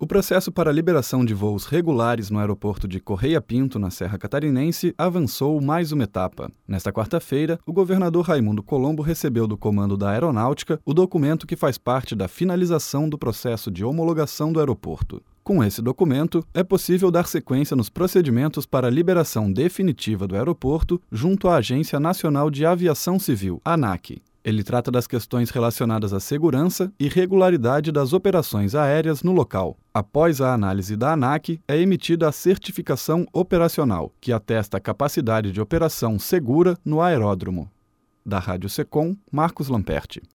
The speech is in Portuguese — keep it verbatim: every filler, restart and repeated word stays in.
O processo para a liberação de voos regulares no aeroporto de Correia Pinto, na Serra Catarinense, avançou mais uma etapa. Nesta quarta-feira, o governador Raimundo Colombo recebeu do Comando da Aeronáutica o documento que faz parte da finalização do processo de homologação do aeroporto. Com esse documento, é possível dar sequência nos procedimentos para a liberação definitiva do aeroporto junto à Agência Nacional de Aviação Civil, ANAC. Ele trata das questões relacionadas à segurança e regularidade das operações aéreas no local. Após a análise da ANAC, é emitida a certificação operacional, que atesta a capacidade de operação segura no aeródromo. Da Rádio Secom, Marcos Lamperti.